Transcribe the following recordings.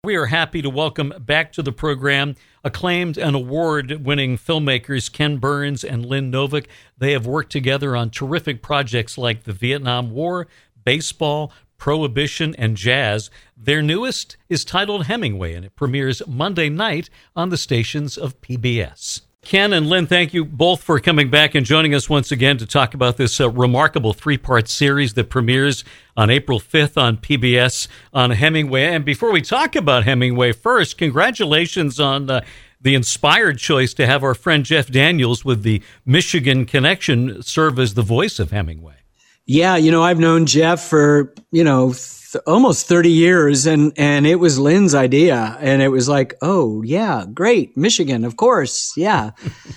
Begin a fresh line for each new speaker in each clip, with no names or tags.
We are happy to welcome back to the program acclaimed and award-winning filmmakers Ken Burns and Lynn Novick. They have worked together on terrific projects like the Vietnam War, baseball, prohibition, and jazz. Their newest is titled Hemingway, and it premieres Monday night on the stations of PBS. Ken and Lynn, thank you both for coming back and joining us once again to talk about this remarkable three-part series that premieres on April 5th on PBS on Hemingway. And before we talk about Hemingway, first, congratulations on the inspired choice to have our friend Jeff Daniels with the Michigan Connection serve as the voice of Hemingway.
Yeah, I've known Jeff for, almost 30 years, and it was Lynn's idea. And it was like, oh, yeah, great. Michigan, of course. Yeah.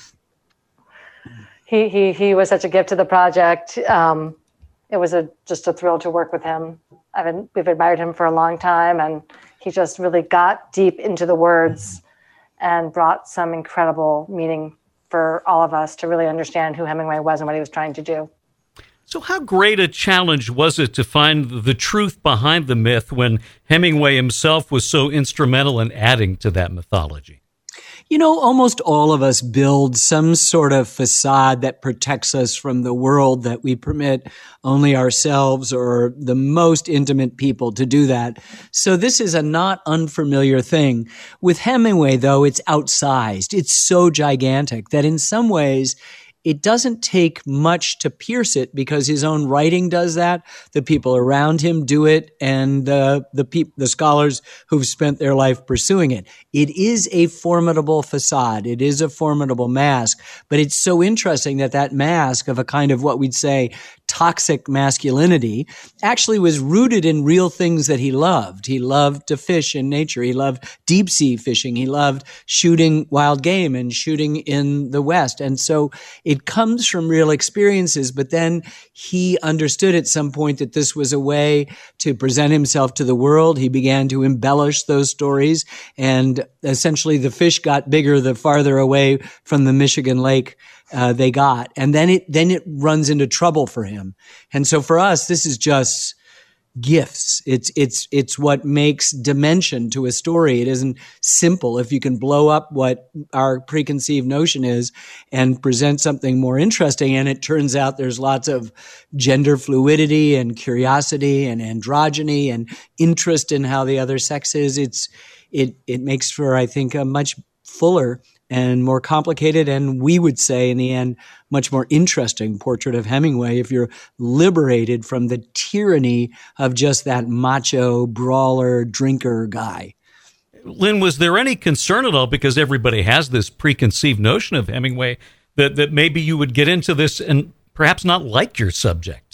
He was such a gift to the project. It was just a thrill to work with him. We've admired him for a long time, and he just really got deep into the words and brought some incredible meaning for all of us to really understand who Hemingway was and what he was trying to do.
So how great a challenge was it to find the truth behind the myth when Hemingway himself was so instrumental in adding to that mythology?
Almost all of us build some sort of facade that protects us from the world that we permit only ourselves or the most intimate people to do that. So this is a not unfamiliar thing. With Hemingway, though, it's outsized. It's so gigantic that in some ways it doesn't take much to pierce it because his own writing does that. The people around him do it, and the scholars who've spent their life pursuing it. It is a formidable facade. It is a formidable mask, but it's so interesting that mask of a kind of what we'd say toxic masculinity actually was rooted in real things that he loved. He loved to fish in nature. He loved deep sea fishing. He loved shooting wild game and shooting in the West. And so it comes from real experiences, but then he understood at some point that this was a way to present himself to the world. He began to embellish those stories, and essentially the fish got bigger the farther away from the Michigan lake they got. And then it runs into trouble for him. And so for us, this is just gifts. It's what makes dimension to a story. It isn't simple. If you can blow up what our preconceived notion is and present something more interesting, and it turns out there's lots of gender fluidity and curiosity and androgyny and interest in how the other sex is, it makes for, I think, a much fuller and more complicated, and we would say in the end, much more interesting portrait of Hemingway if you're liberated from the tyranny of just that macho, brawler, drinker guy.
Lynn, was there any concern at all, because everybody has this preconceived notion of Hemingway, that maybe you would get into this and perhaps not like your subject?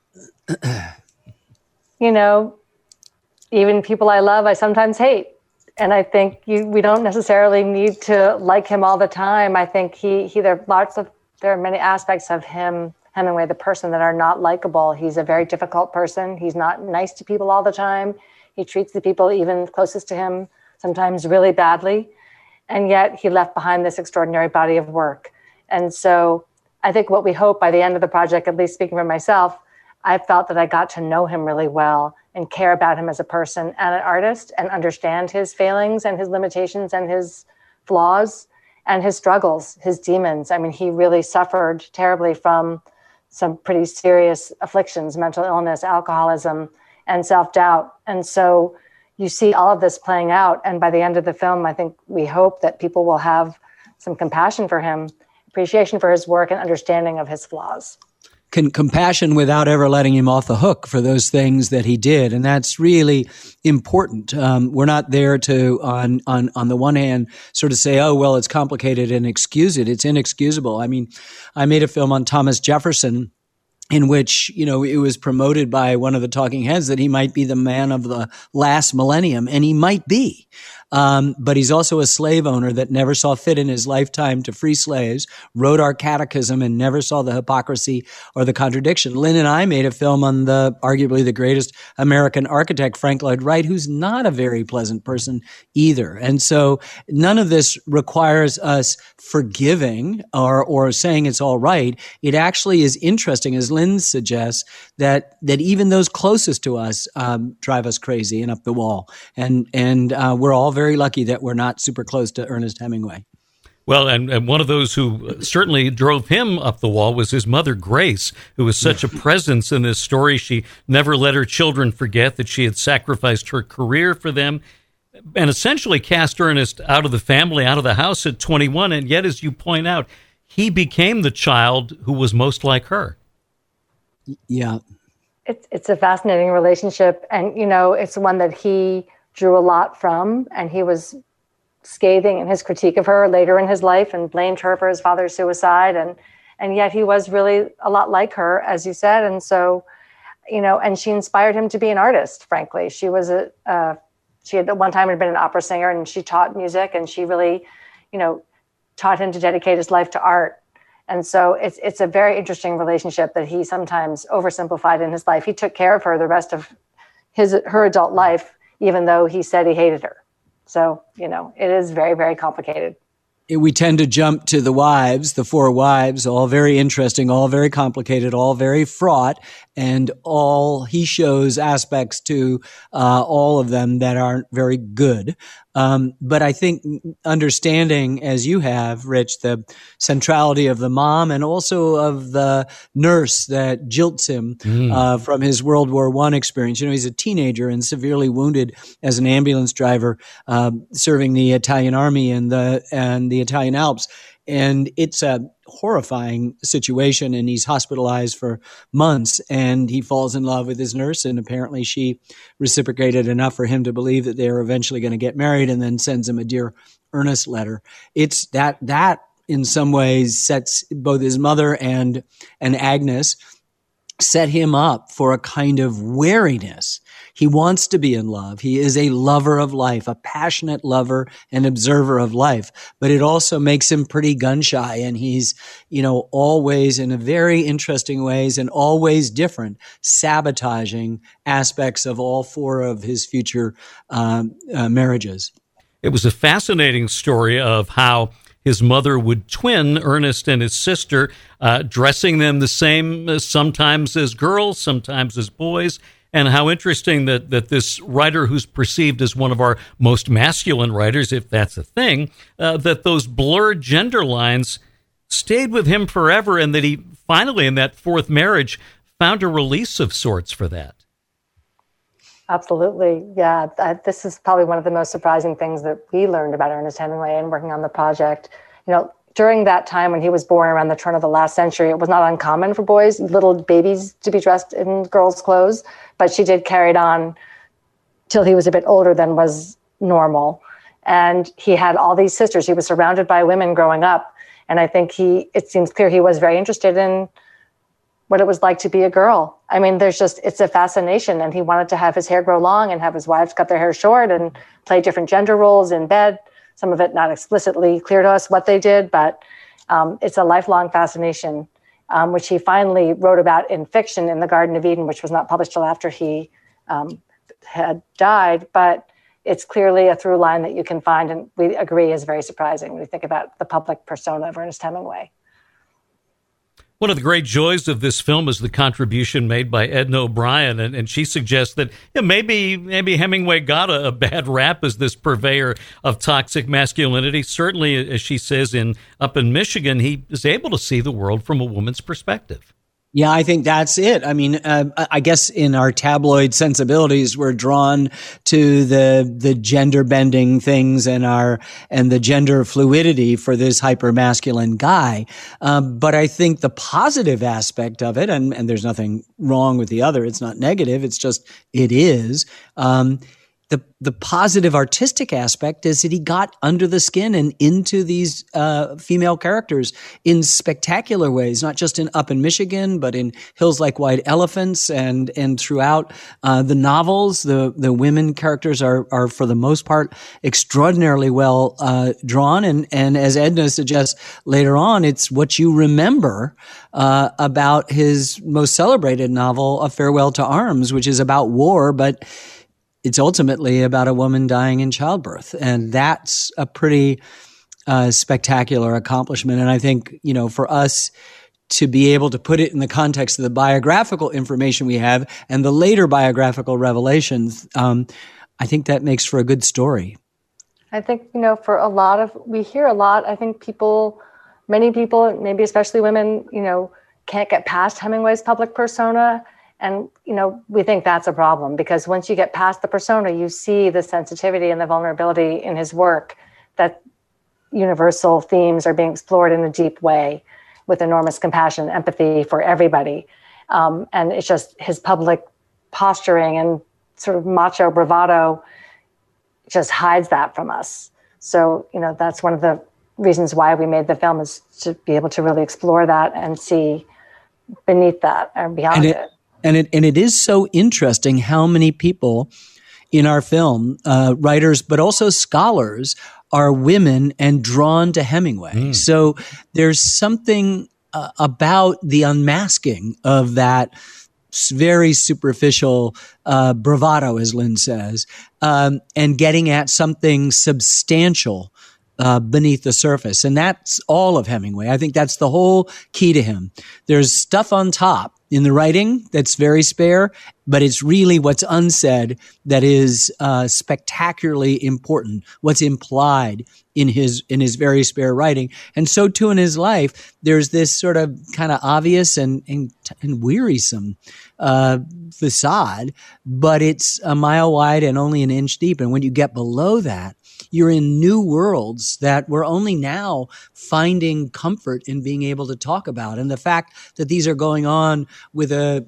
Even people I love, I sometimes hate. And I think we don't necessarily need to like him all the time. I think there are many aspects of Hemingway, the person, that are not likable. He's a very difficult person. He's not nice to people all the time. He treats the people even closest to him sometimes really badly. And yet he left behind this extraordinary body of work. And so I think what we hope by the end of the project, at least speaking for myself, I felt that I got to know him really well and care about him as a person and an artist and understand his failings and his limitations and his flaws and his struggles, his demons. I mean, he really suffered terribly from some pretty serious afflictions, mental illness, alcoholism, and self-doubt. And so you see all of this playing out. And by the end of the film, I think we hope that people will have some compassion for him, appreciation for his work, and understanding of his flaws.
Compassion without ever letting him off the hook for those things that he did. And that's really important. We're not there to, on the one hand, sort of say, oh, well, it's complicated and excuse it. It's inexcusable. I mean, I made a film on Thomas Jefferson in which, it was promoted by one of the talking heads that he might be the man of the last millennium, and he might be. But he's also a slave owner that never saw fit in his lifetime to free slaves, wrote our catechism, and never saw the hypocrisy or the contradiction. Lynn and I made a film on arguably the greatest American architect, Frank Lloyd Wright, who's not a very pleasant person either. And so none of this requires us forgiving or saying it's all right. It actually is interesting, as Lynn suggests, that even those closest to us drive us crazy and up the wall. And we're all very lucky that we're not super close to Ernest Hemingway.
Well, and one of those who certainly drove him up the wall was his mother, Grace, who was such a presence in this story. She never let her children forget that she had sacrificed her career for them and essentially cast Ernest out of the family, out of the house at 21. And yet, as you point out, he became the child who was most like her.
Yeah.
It's a fascinating relationship. And, it's one that he drew a lot from, and he was scathing in his critique of her later in his life and blamed her for his father's suicide. And yet he was really a lot like her, as you said. And so, and she inspired him to be an artist, frankly. She was she had at one time had been an opera singer, and she taught music, and she really, taught him to dedicate his life to art. And so it's a very interesting relationship that he sometimes oversimplified in his life. He took care of her the rest of her adult life, even though he said he hated her. So, it is very, very complicated.
We tend to jump to the wives, the four wives, all very interesting, all very complicated, all very fraught, and he shows aspects to all of them that aren't very good. But I think understanding, as you have, Rich, the centrality of the mom and also of the nurse that jilts him from his World War I experience. He's a teenager and severely wounded as an ambulance driver serving the Italian army and the Italian Alps. And it's a horrifying situation, and he's hospitalized for months, and he falls in love with his nurse, and apparently she reciprocated enough for him to believe that they are eventually going to get married, and then sends him a Dear Ernest letter. It's that in some ways sets both his mother and Agnes set him up for a kind of wariness. He wants to be in love. He is a lover of life, a passionate lover and observer of life, but it also makes him pretty gun shy. And he's, always in a very interesting ways and always different, sabotaging aspects of all four of his future marriages. It
was a fascinating story of how his mother would twin Ernest and his sister, dressing them the same, sometimes as girls, sometimes as boys. And how interesting that this writer, who's perceived as one of our most masculine writers, if that's a thing, that those blurred gender lines stayed with him forever, and that he finally, in that fourth marriage, found a release of sorts for that.
Absolutely. Yeah. This is probably one of the most surprising things that we learned about Ernest Hemingway and working on the project. During that time when he was born, around the turn of the last century, it was not uncommon for boys, little babies, to be dressed in girls' clothes, but she did carry it on till he was a bit older than was normal. And he had all these sisters. He was surrounded by women growing up. And I think it seems clear he was very interested in what it was like to be a girl. I mean, it's a fascination. And he wanted to have his hair grow long and have his wives cut their hair short and play different gender roles in bed. Some of it not explicitly clear to us what they did, but it's a lifelong fascination, which he finally wrote about in fiction in The Garden of Eden, which was not published till after he had died. But it's clearly a through line that you can find, and we agree is very surprising when you think about the public persona of Ernest Hemingway.
One of the great joys of this film is the contribution made by Edna O'Brien, and she suggests that maybe Hemingway got a bad rap as this purveyor of toxic masculinity. Certainly, as she says, up in Michigan, he is able to see the world from a woman's perspective.
Yeah, I think that's it. I mean, I guess in our tabloid sensibilities, we're drawn to the gender bending things and the gender fluidity for this hyper masculine guy. But I think the positive aspect of it, and there's nothing wrong with the other. It's not negative. It's just, it is. The positive artistic aspect is that he got under the skin and into these female characters in spectacular ways, not just Up in Michigan, but in Hills Like White Elephants and throughout the novels. The women characters are for the most part extraordinarily well drawn, and as Edna suggests later on, it's what you remember about his most celebrated novel, A Farewell to Arms, which is about war, but it's ultimately about a woman dying in childbirth. And that's a pretty spectacular accomplishment. And I think, for us to be able to put it in the context of the biographical information we have and the later biographical revelations, I think that makes for a good story.
I think, we hear a lot, I think many people, maybe especially women, can't get past Hemingway's public persona. And, we think that's a problem because once you get past the persona, you see the sensitivity and the vulnerability in his work, that universal themes are being explored in a deep way with enormous compassion and empathy for everybody. And it's just his public posturing and sort of macho bravado just hides that from us. So, that's one of the reasons why we made the film, is to be able to really explore that and see beneath that and beyond it.
And it is so interesting how many people in our film, writers, but also scholars, are women and drawn to Hemingway. So there's something about the unmasking of that very superficial bravado, as Lynn says, and getting at something substantial beneath the surface. And that's all of Hemingway. I think that's the whole key to him. There's stuff on top in the writing that's very spare, but it's really what's unsaid that is spectacularally important, what's implied in his very spare writing. And so too in his life, there's this sort of kind of obvious and wearisome facade, but it's a mile wide and only an inch deep. And when you get below that, you're in new worlds that we're only now finding comfort in being able to talk about. And the fact that these are going on with a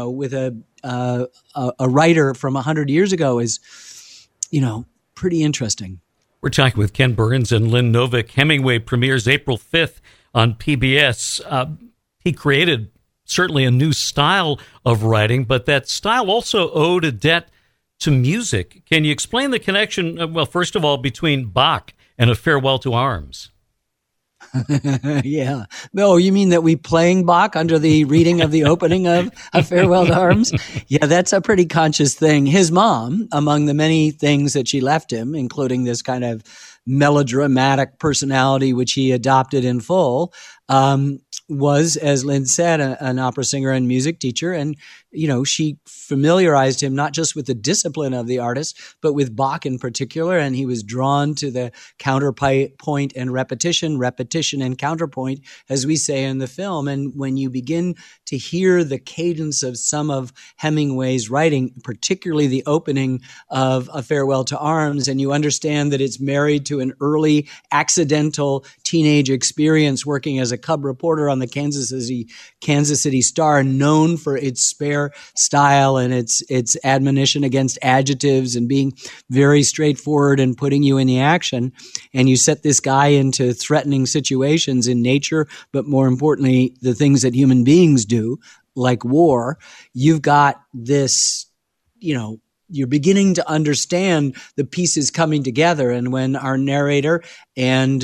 writer from 100 years ago is, pretty interesting.
We're talking with Ken Burns and Lynn Novick. Hemingway premieres April 5th on PBS. He created certainly a new style of writing, but that style also owed a debt to music. Can you explain the connection, well, first of all, between Bach and A Farewell to Arms?
Yeah. No, you mean that we playing Bach under the reading of the opening of A Farewell to Arms? Yeah, that's a pretty conscious thing. His mom, among the many things that she left him, including this kind of melodramatic personality, which he adopted in full, was, as Lynn said, an opera singer and music teacher. And, she familiarized him not just with the discipline of the artist, but with Bach in particular. And he was drawn to the counterpoint and repetition and counterpoint, as we say in the film. And when you begin to hear the cadence of some of Hemingway's writing, particularly the opening of A Farewell to Arms, and you understand that it's married to an early accidental teenage experience working as a cub reporter on the Kansas City Star, known for its spare style and its admonition against adjectives and being very straightforward and putting you in the action. And you set this guy into threatening situations in nature, but more importantly, the things that human beings do, like war. You've got this, you're beginning to understand the pieces coming together. And when our narrator and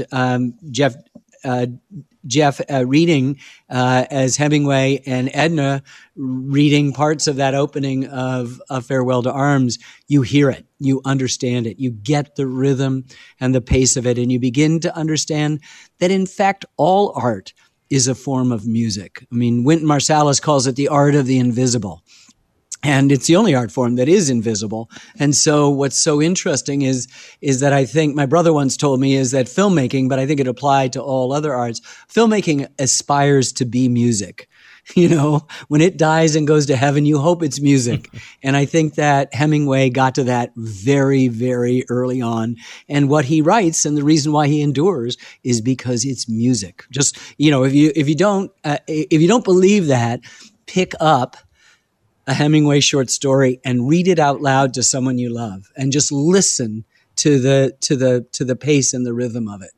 Jeff reading as Hemingway and Edna reading parts of that opening of A Farewell to Arms, you hear it, you understand it, you get the rhythm and the pace of it, and you begin to understand that, in fact, all art is a form of music. I mean, Wynton Marsalis calls it the art of the invisible. And it's the only art form that is invisible. And so what's so interesting is that I think my brother once told me is that filmmaking, but I think it applied to all other arts, filmmaking aspires to be music. When it dies and goes to heaven, you hope it's music. And I think that Hemingway got to that very, very early on. And what he writes and the reason why he endures is because it's music. Just, if you don't believe that, pick up a Hemingway short story and read it out loud to someone you love, and just listen to the pace and the rhythm of it.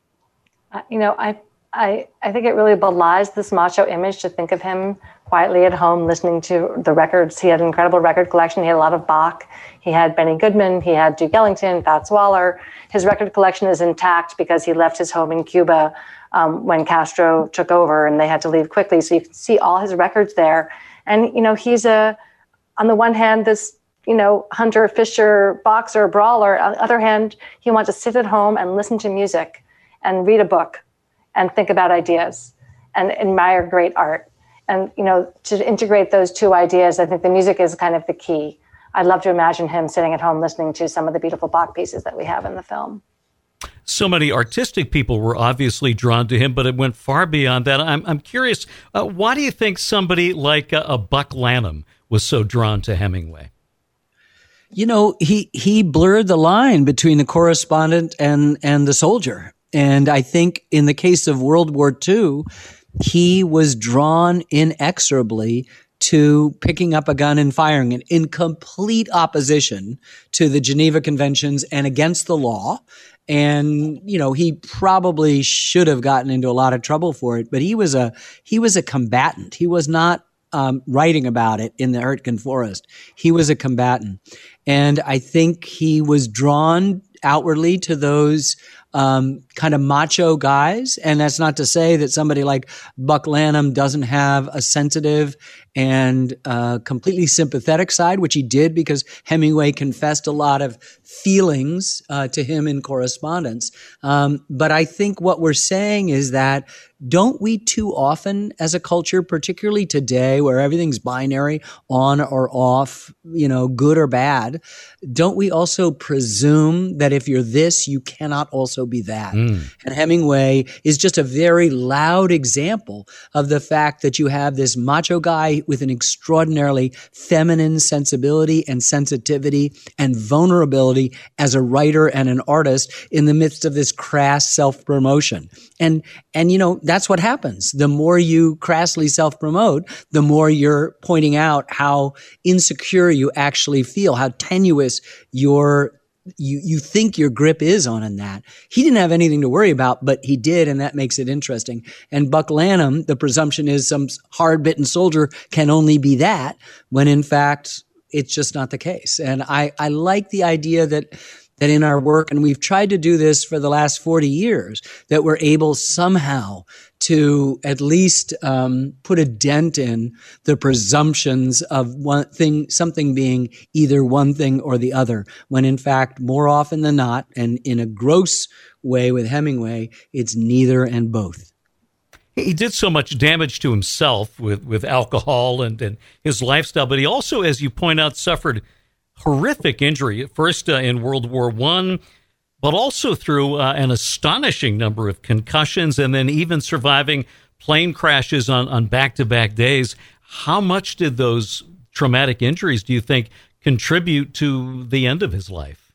I think it really belies this macho image to think of him quietly at home listening to the records. He had an incredible record collection. He had a lot of Bach. He had Benny Goodman. He had Duke Ellington, Fats Waller. His record collection is intact because he left his home in Cuba when Castro took over and they had to leave quickly. So you can see all his records there. And, he's on the one hand, this, hunter, fisher, boxer, brawler. On the other hand, he wants to sit at home and listen to music and read a book and think about ideas. and admire great art. And, to integrate those two ideas, I think the music is kind of the key. I'd love to imagine him sitting at home listening to some of the beautiful Bach pieces that we have in the film.
So many artistic people were obviously drawn to him, but it went far beyond that. I'm curious, why do you think somebody like a Buck Lanham was so drawn to Hemingway?
He blurred the line between the correspondent and the soldier. And I think in the case of World War II, he was drawn inexorably to picking up a gun and firing it in complete opposition to the Geneva Conventions and against the law. And, he probably should have gotten into a lot of trouble for it, but he was a combatant. He was not writing about it in the Hurtgen Forest. He was a combatant. And I think he was drawn outwardly to those kind of macho guys. And that's not to say that somebody like Buck Lanham doesn't have a sensitive and completely sympathetic side, which he did because Hemingway confessed a lot of feelings to him in correspondence. But I think what we're saying is that don't we too often as a culture, particularly today where everything's binary, on or off, good or bad, don't we also presume that if you're this, you cannot also be that? And Hemingway is just a very loud example of the fact that you have this macho guy with an extraordinarily feminine sensibility and sensitivity and vulnerability as a writer and an artist in the midst of this crass self-promotion. And that's what happens. The more you crassly self-promote, the more you're pointing out how insecure you actually feel, how tenuous you think your grip is on that. He didn't have anything to worry about, but he did, and that makes it interesting. And Buck Lanham, the presumption is some hard-bitten soldier can only be that, when in fact, it's just not the case. And I like the idea that in our work, and we've tried to do this for the last 40 years, that we're able somehow to at least put a dent in the presumptions of something being either one thing or the other, when in fact, more often than not, and in a gross way with Hemingway, it's neither and both.
He did so much damage to himself with alcohol and his lifestyle, but he also, as you point out, suffered horrific injury, first in World War I, but also through an astonishing number of concussions and then even surviving plane crashes on back-to-back days. How much did those traumatic injuries, do you think, contribute to the end of his life?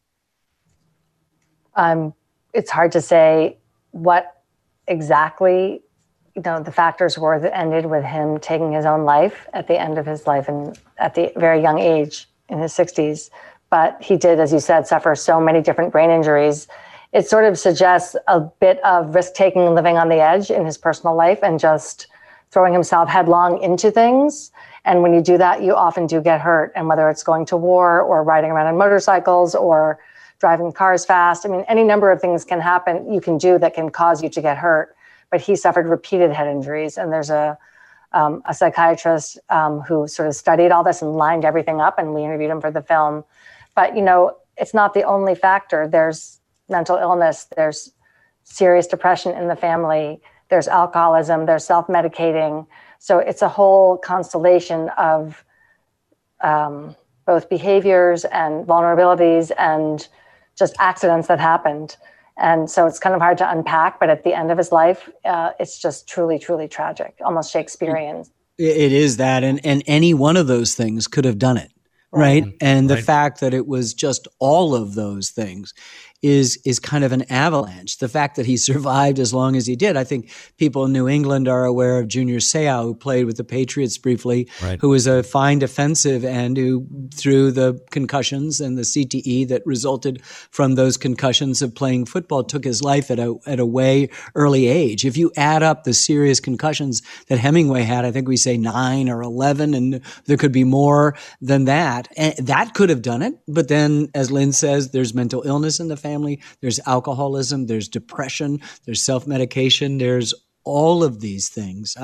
It's hard to say what exactly the factors were that ended with him taking his own life at the end of his life and at the very young age in his 60s. But he did, as you said, suffer so many different brain injuries. It sort of suggests a bit of risk-taking and living on the edge in his personal life and just throwing himself headlong into things. And when you do that, you often do get hurt. And whether it's going to war or riding around on motorcycles or driving cars fast, any number of things can happen, you can do that can cause you to get hurt. But he suffered repeated head injuries. And there's a psychiatrist who sort of studied all this and lined everything up, and we interviewed him for the film. But, it's not the only factor. There's mental illness, there's serious depression in the family, there's alcoholism, there's self-medicating. So it's a whole constellation of both behaviors and vulnerabilities and just accidents that happened. And so it's kind of hard to unpack, but at the end of his life, it's just truly, truly tragic, almost Shakespearean.
It is that. And any one of those things could have done it. Right. And the fact that it was just all of those things is kind of an avalanche. The fact that he survived as long as he did. I think people in New England are aware of Junior Seau, who played with the Patriots briefly, who was a fine defensive end who, through the concussions and the CTE that resulted from those concussions of playing football, took his life at a way early age. If you add up the serious concussions that Hemingway had, I think we say 9 or 11, and there could be more than that. And that could have done it. But then, as Lynn says, there's mental illness in the family. There's alcoholism, there's depression, there's self-medication, there's all of these things.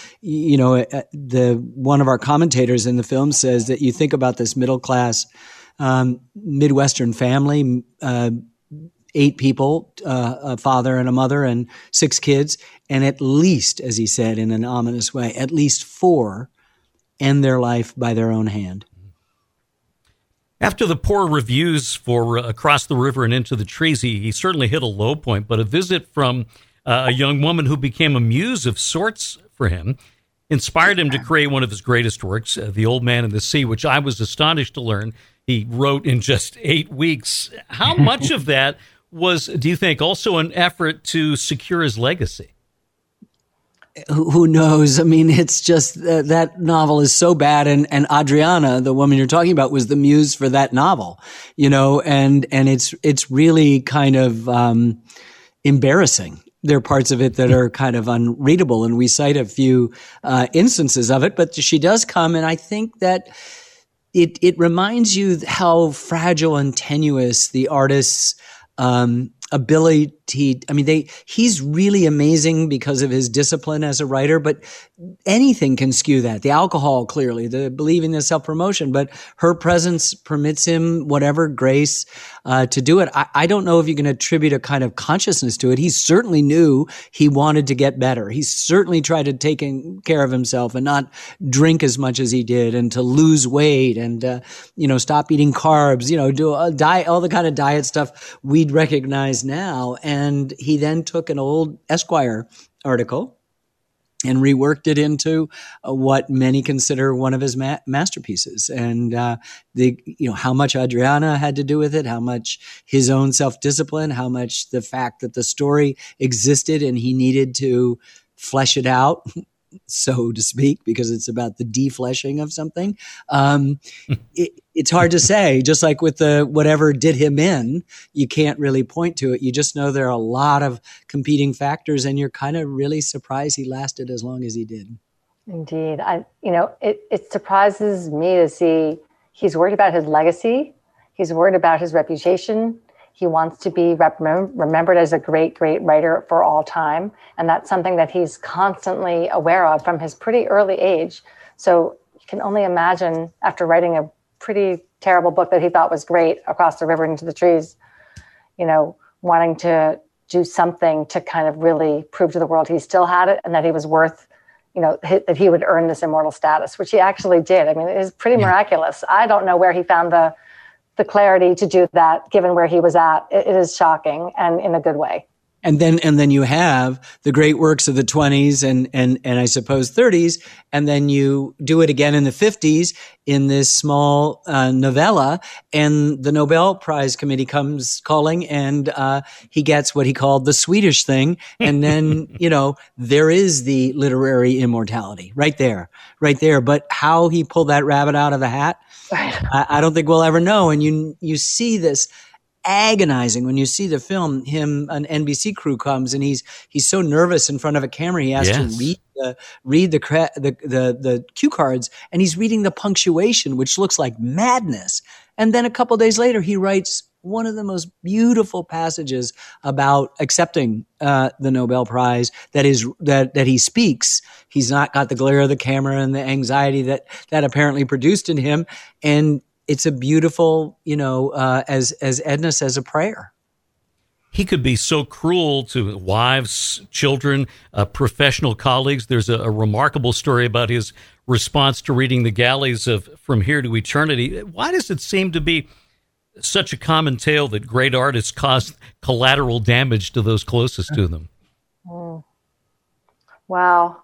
One of our commentators in the film says that you think about this middle-class Midwestern family 8 people, a father and a mother and 6 kids. And at least, as he said in an ominous way, at least 4 end their life by their own hand.
After the poor reviews for Across the River and Into the Trees, he certainly hit a low point, but a visit from a young woman who became a muse of sorts for him inspired him to create one of his greatest works, The Old Man and the Sea, which I was astonished to learn he wrote in just 8 weeks. How much of that was, do you think, also an effort to secure his legacy?
Who knows? I mean, it's just that novel is so bad. And Adriana, the woman you're talking about, was the muse for that novel, and it's really kind of embarrassing. There are parts of it that are kind of unreadable, and we cite a few instances of it, but she does come, and I think that it reminds you how fragile and tenuous the artist's ability. I mean, he's really amazing because of his discipline as a writer, but anything can skew that. The alcohol, clearly, the believing the self-promotion, but her presence permits him whatever grace to do it. I don't know if you can attribute a kind of consciousness to it. He certainly knew he wanted to get better. He certainly tried to take care of himself and not drink as much as he did, and to lose weight and, stop eating carbs, do a diet, all the kind of diet stuff we'd recognize now. And he then took an old Esquire article and reworked it into what many consider one of his masterpieces. And how much Adriana had to do with it, how much his own self-discipline, how much the fact that the story existed and he needed to flesh it out, so to speak, because it's about the defleshing of something. It's hard to say. Just like with the whatever did him in, you can't really point to it. You just know there are a lot of competing factors, and you're kind of really surprised he lasted as long as he did.
Indeed. It surprises me to see he's worried about his legacy. He's worried about his reputation. He wants to be remembered as a great, great writer for all time. And that's something that he's constantly aware of from his pretty early age. So you can only imagine, after writing a pretty terrible book that he thought was great, Across the River Into the Trees, wanting to do something to kind of really prove to the world he still had it and that he was worth, that he would earn this immortal status, which he actually did. I mean, it is pretty miraculous. I don't know where he found the clarity to do that, given where he was at. It is shocking, and in a good way.
And then you have the great works of the 20s and I suppose 30s, and then you do it again in the 50s in this small novella, and the Nobel Prize Committee comes calling, and he gets what he called the Swedish thing, and then there is the literary immortality right there. But how he pulled that rabbit out of the hat, I don't think we'll ever know. And you see this agonizing when you see the film. An NBC crew comes, and he's so nervous in front of a camera. He has to read the cue cards, and he's reading the punctuation, which looks like madness. And then a couple days later, he writes one of the most beautiful passages about accepting the Nobel Prize. That he speaks. He's not got the glare of the camera and the anxiety that apparently produced in him, and it's a beautiful, as Edna says, a prayer.
He could be so cruel to wives, children, professional colleagues. There's a remarkable story about his response to reading The Galleys of From Here to Eternity. Why does it seem to be such a common tale that great artists cause collateral damage to those closest to them?
Wow.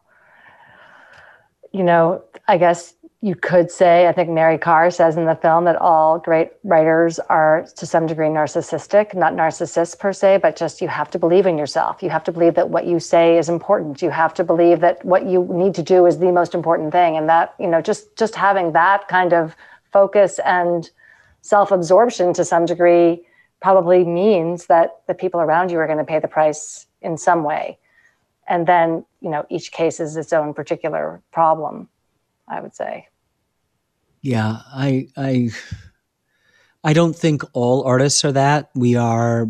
I guess you could say, I think Mary Karr says in the film, that all great writers are to some degree narcissistic, not narcissists per se, but just you have to believe in yourself. You have to believe that what you say is important. You have to believe that what you need to do is the most important thing. And that, just having that kind of focus and self-absorption to some degree probably means that the people around you are going to pay the price in some way. And then, each case is its own particular problem, I would say.
Yeah, I don't think all artists are that. We are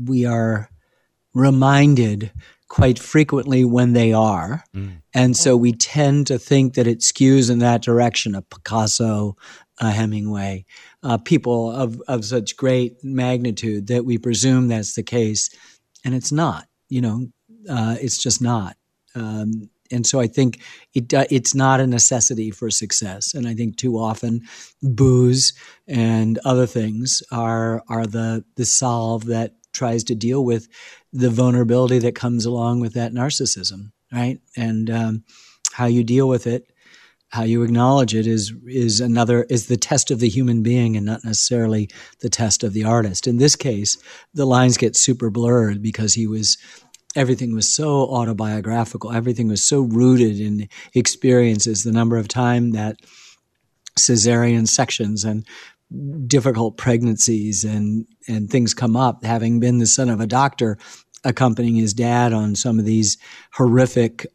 reminded quite frequently when they are. And so we tend to think that it skews in that direction, a Picasso, a Hemingway. people of such great magnitude that we presume that's the case, and it's not. It's just not. And so I think it's not a necessity for success. And I think too often booze and other things are the solve that tries to deal with the vulnerability that comes along with that narcissism, right? And how you deal with it, how you acknowledge it is the test of the human being and not necessarily the test of the artist. In this case, the lines get super blurred because everything was so autobiographical. Everything was so rooted in experiences. The number of time that cesarean sections and difficult pregnancies and things come up, having been the son of a doctor, accompanying his dad on some of these horrific,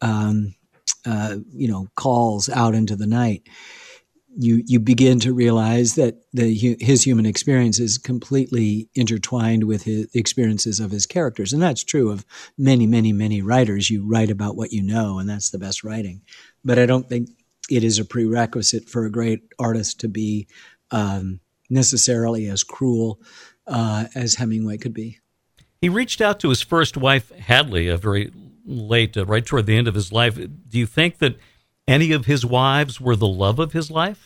calls out into the night. You begin to realize that his human experience is completely intertwined with the experiences of his characters. And that's true of many, many, many writers. You write about what you know, and that's the best writing. But I don't think it is a prerequisite for a great artist to be necessarily as cruel as Hemingway could be.
He reached out to his first wife, Hadley, very late, right toward the end of his life. Do you think that any of his wives were the love of his life?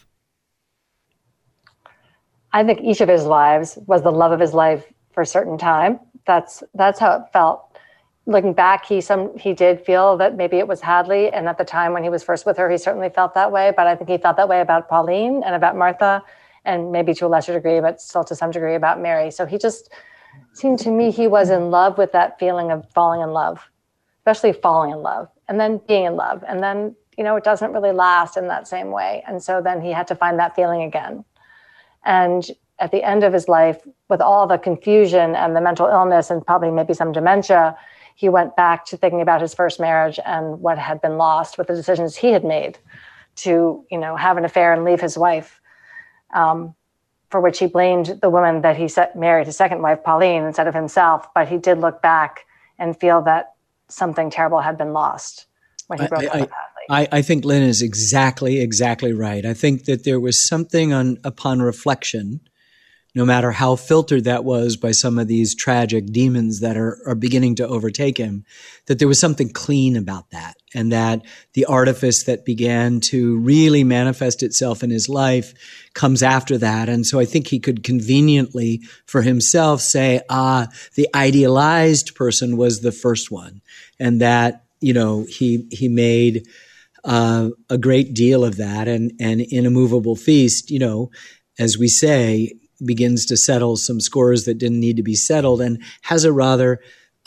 I think each of his wives was the love of his life for a certain time. That's how it felt. Looking back, he did feel that maybe it was Hadley, and at the time when he was first with her, he certainly felt that way. But I think he felt that way about Pauline and about Martha, and maybe to a lesser degree, but still to some degree about Mary. So he just seemed to me he was in love with that feeling of falling in love, especially falling in love, and then being in love, and then it doesn't really last in that same way. And so then he had to find that feeling again. And at the end of his life, with all the confusion and the mental illness and probably maybe some dementia, he went back to thinking about his first marriage and what had been lost with the decisions he had made to, have an affair and leave his wife, for which he blamed the woman that he married, his second wife, Pauline, instead of himself. But he did look back and feel that something terrible had been lost when he broke up with Hadley.
I think Lynn is exactly right. I think that there was something upon reflection, no matter how filtered that was by some of these tragic demons that are beginning to overtake him, that there was something clean about that, and that the artifice that began to really manifest itself in his life comes after that. And so I think he could conveniently for himself say, the idealized person was the first one, and that, he made a great deal of that, and in A Movable Feast, as we say, begins to settle some scores that didn't need to be settled, and has a rather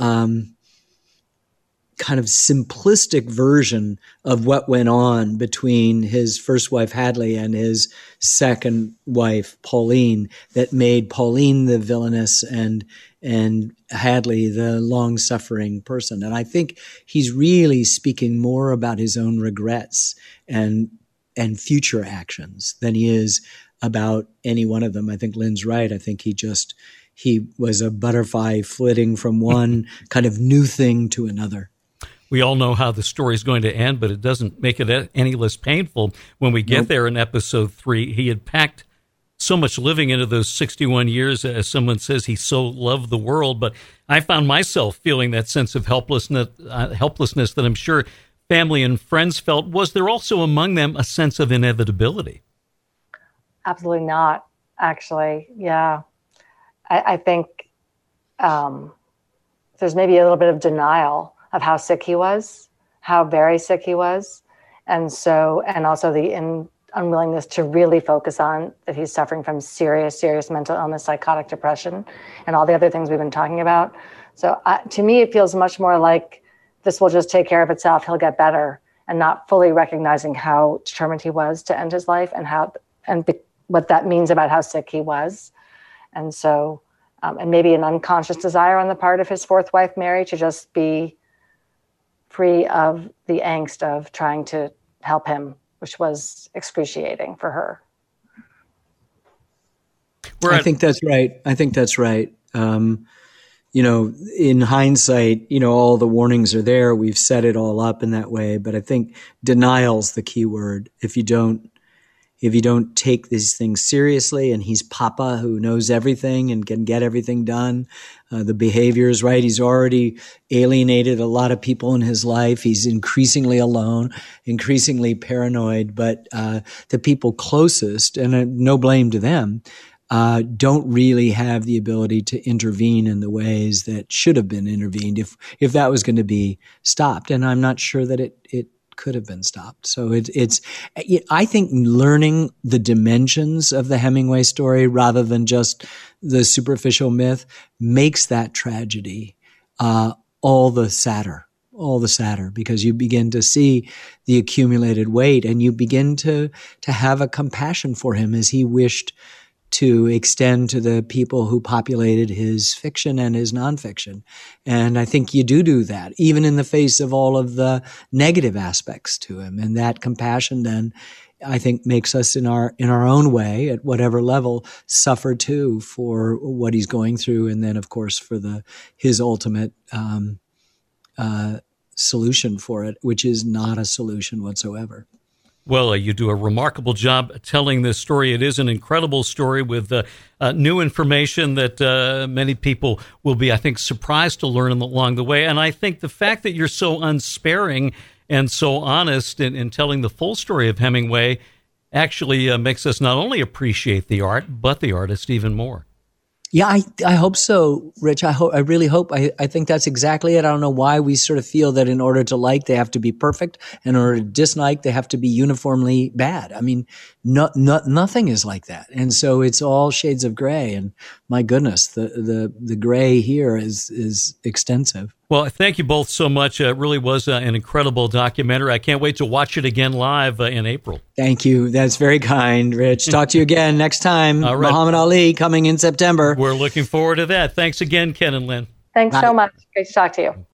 kind of simplistic version of what went on between his first wife Hadley and his second wife Pauline, that made Pauline the villainous and Hadley the long-suffering person. And I think he's really speaking more about his own regrets and future actions than he is about any one of them. I think Lynn's right. I think he was a butterfly flitting from one kind of new thing to another.
We all know how the story is going to end, but it doesn't make it any less painful. When we get there in episode 3, he had packed so much living into those 61 years. As someone says, he so loved the world. But I found myself feeling that sense of helplessness that I'm sure family and friends felt. Was there also among them a sense of inevitability?
Absolutely not, actually. Yeah. I think there's maybe a little bit of denial of how sick he was, how very sick he was. And also the unwillingness to really focus on that he's suffering from serious mental illness, psychotic depression, and all the other things we've been talking about. So to me, it feels much more like this will just take care of itself. He'll get better, and not fully recognizing how determined he was to end his life and what that means about how sick he was. And so, and maybe an unconscious desire on the part of his fourth wife, Mary, to just be free of the angst of trying to help him, which was excruciating for her.
I think that's right. In hindsight, all the warnings are there. We've set it all up in that way. But I think denial's the key word. If you don't if you don't take these things seriously, and he's Papa who knows everything and can get everything done, the behavior is right. He's already alienated a lot of people in his life. He's increasingly alone, increasingly paranoid, but the people closest, and no blame to them, don't really have the ability to intervene in the ways that should have been intervened if that was going to be stopped. And I'm not sure that it could have been stopped. So I think learning the dimensions of the Hemingway story rather than just the superficial myth makes that tragedy all the sadder because you begin to see the accumulated weight, and you begin to have a compassion for him as he wished to extend to the people who populated his fiction and his nonfiction. And I think you do that, even in the face of all of the negative aspects to him. And that compassion then, I think, makes us in our own way, at whatever level, suffer too for what he's going through. And then, of course, for his ultimate solution for it, which is not a solution whatsoever.
Well, you do a remarkable job telling this story. It is an incredible story with new information that many people will be, I think, surprised to learn along the way. And I think the fact that you're so unsparing and so honest in telling the full story of Hemingway actually makes us not only appreciate the art, but the artist even more.
Yeah, I hope so, Rich. I really hope. I think that's exactly it. I don't know why we sort of feel that in order to like, they have to be perfect. In order to dislike, they have to be uniformly bad. I mean, nothing is like that. And so it's all shades of gray. And my goodness, the gray here is extensive.
Well, thank you both so much. It really was an incredible documentary. I can't wait to watch it again live in April.
Thank you. That's very kind, Rich. Talk to you again next time. All right. Muhammad Ali coming in September.
We're looking forward to that. Thanks again, Ken and Lynn.
Thanks so much. Great to talk to you.